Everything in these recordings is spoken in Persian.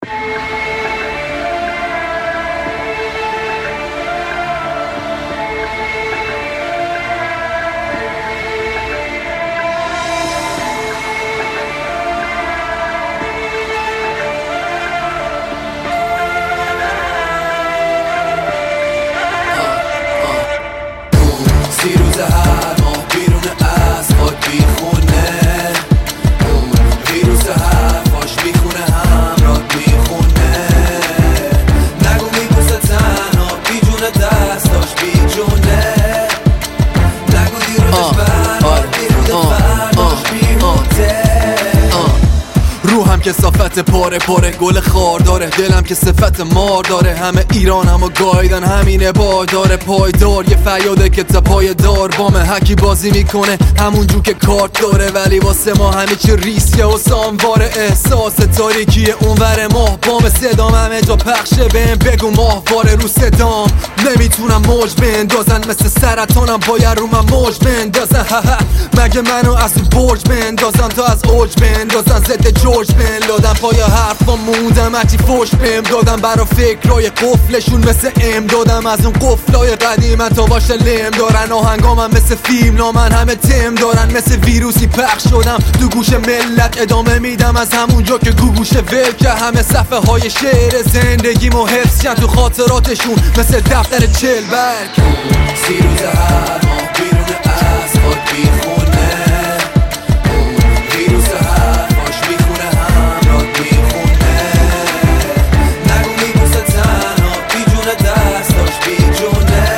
روز هر ماه بیرون از خاک بیخونه ویروس حرفاش بیخونه همراه بیخونه نگو میبوسه تنها بیجونه دستاش بیجونه نگو دیروزش بربار بیروده فرداش بیموته روحم که صافت پاره پاره گل خار داره دلم که صفت مار داره همه ایران همو گایدن همینه داره پایدار یه فریاده که تا پای دار بامه هکی بازی میکنه همون جو که کارت داره ولی واسه ما همه چی ریسکه و سامواره احساس تاریکی اونور ماه بام صدام همه جا پخشه بهم بگو ماهواره رو صدام نمیتونم موج بندازن مثل سرطانم باید رو من موج بندازن مگه منو از تو برج بندازن تا از اوج بندازن ضد جورج بندادم پای حرفا موندم هرچی فوش بهم دادم برا فکرای قفلشون مثل ام دادم از اون قفلای قدیمن تا باشه لم دارن آهنگامم مثل فیلم نامن همه تم دارن مثل ویروسی پخش شدم تو گوش ملت ادامه میدم از همونجا که گوگوش ول که همه صفحه های شعر زندگیمو حفظ کن تو خاطراتشون مثل دفتر 40 برگ روز هر ماه بیرون از خاک بیخونه ویروس حرفاش بیخونه همراه بیخونه نگو میبوسه تنها بیجونه دستاش بیجونه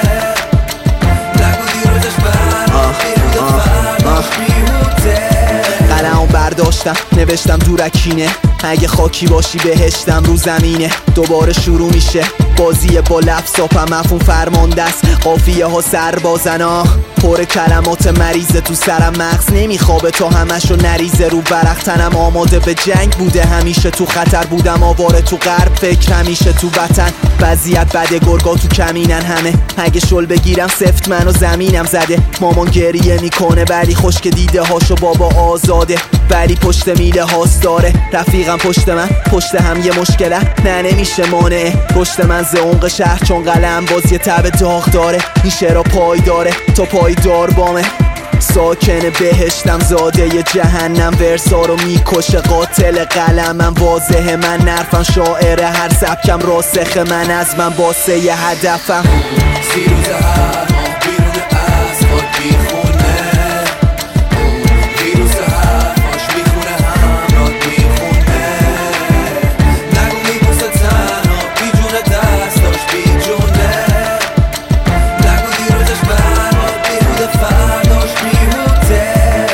نگو دیروزش بربار بیروده فرداش بیموته قلمو برداشتم نوشتم دورکینه اگه خاکی باشی بهشتم رو زمینه دوباره شروع میشه بازی با لفظاپم مفهوم فرمانده است قافیه ها سربازنا پر کلمات مریضه تو سرم مغز نمیخوابه تا همشو نریزه رو برق تنم آماده به جنگ بوده همیشه تو خطر بودم آواره تو غرب فکر همیشه تو وطن وضعیت بده گرگا تو کمینن همه اگه شل بگیرم سفت منو زمینم زده مامان گریه میکنه ولی خشک دیده هاشو بابا آزاده ولی پشت میله هاست داره رفیقم پشت من پشت هم یه مشکله نه نمیشه مانعه رشد من ز عمق شهر چون قلم باز یه تب داغ داره این شعرها پای داره تا پایدار بامه ساکن بهشتم زاده ی جهنم ورسا رو میکشه قاتل قلمم واضحه من نرفم شاعر هر سبکم راسخ من از من باسه ی هدفم روز هر ماه بیرون از خاک بیخونه ویروس حرفاش بیخونه همراه بیخونه نگو میبوسه تنها بیجونه دستاش بیجونه نگو دیروزش بربار بیروده فرداش بیموته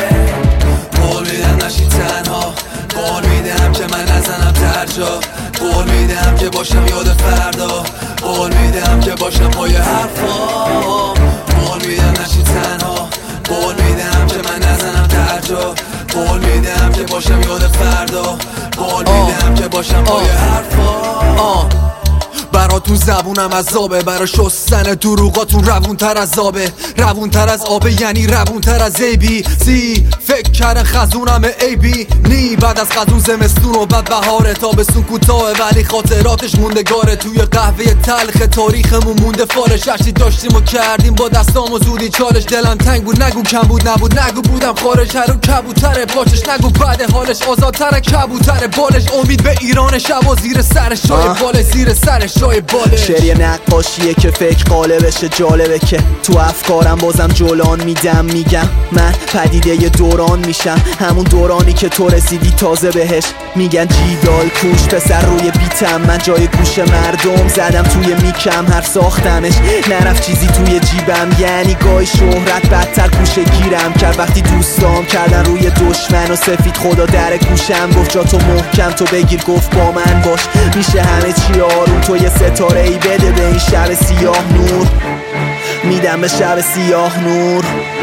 قول میدم نشی تنها قول میدم که من نزنم ترجا قول میدم که باشم یاد فردا قول میدم که باشم پای حرفام قول میدم نشی تنها قول میدم که من نزنم ترجا قول میدم که باشم یاد فردا قول میدم که باشم پای حرفام براتون زبونم عذابه برا شستن دروغاتون روون تر از آبه روون تر از آبه یعنی روون تر از ABC فکر کردن خزونم AB نی بعد از خزون زمستون و بعد بهاره تابستون کوتاه ولی خاطراتش موندگاره توی قهوه تلخ تاریخمون مونده فارش هرچی داشتیم و کردیم با دستام و زودی چالش دلم تنگ بود نگو کم بود نبود نگو بودم خارج هر رو کبوتره پاچش نگو بعد حالش آزادتر کبوتره بالش امید به ایران شب و زیر سر شای بالش زیر سر شای بالش شعر یه نقاشیه که فکر قالبشه جالبه که تو افکارم بازم جولان میدم میگم من پدیده یه دوران میشم همون دورانی که تو رسیدی تازه بهش میگن جیدال کوش پسر روی بیتم من جای گوش مردم زدم توی میکم هر ساختمش نرفت چیزی توی جیبم یعنی گاهی شهرت بدتر گوشه گیرم کرد وقتی دوستام کردن روی دشمن و سفید خدا در گوشم گفت جا تو محکم تو بگیر گفت با من باش میشه همه چی آروم تو یه ستاره ای بده به این شب سیاه نور میدم به شب سیاه نور